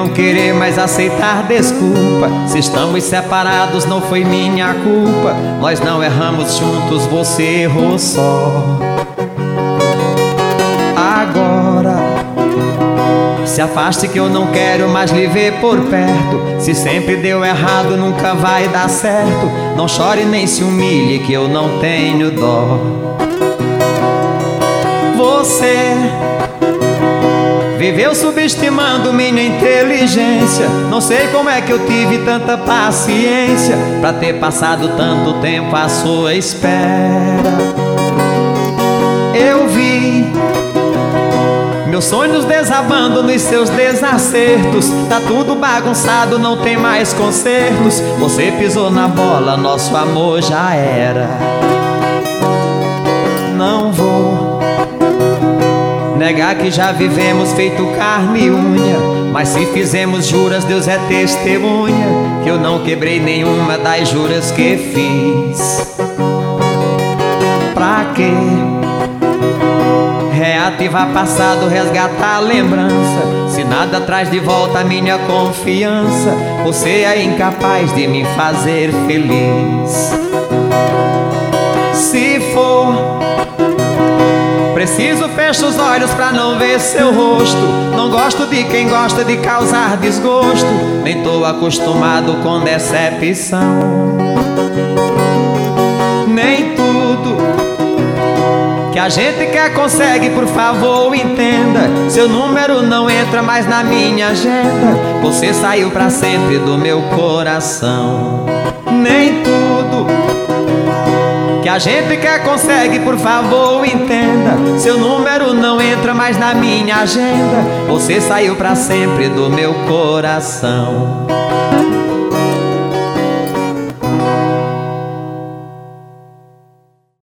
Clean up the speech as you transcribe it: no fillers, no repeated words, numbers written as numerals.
não querer mais aceitar desculpa. Se estamos separados não foi minha culpa. Nós não erramos juntos, você errou só. Agora se afaste que eu não quero mais lhe ver por perto. Se sempre deu errado nunca vai dar certo. Não chore nem se humilhe que eu não tenho dó. Você viveu subestimando minha inteligência. Não sei como é que eu tive tanta paciência pra ter passado tanto tempo à sua espera. Eu vi meus sonhos desabando nos seus desacertos. Tá tudo bagunçado, não tem mais consertos. Você pisou na bola, nosso amor já era. Não vou negar que já vivemos feito carne e unha, mas se fizemos juras, Deus é testemunha que eu não quebrei nenhuma das juras que fiz. Pra quê reativar passado, resgatar a lembrança, se nada traz de volta a minha confiança? Você é incapaz de me fazer feliz. Se for preciso, fecho os olhos pra não ver seu rosto. Não gosto de quem gosta de causar desgosto, nem tô acostumado com decepção. Nem tudo que a gente quer consegue, por favor entenda. Seu número não entra mais na minha agenda. Você saiu pra sempre do meu coração. Nem tudo que a gente quer consegue, por favor entenda. Seu número não entra mais na minha agenda. Você saiu pra sempre do meu coração.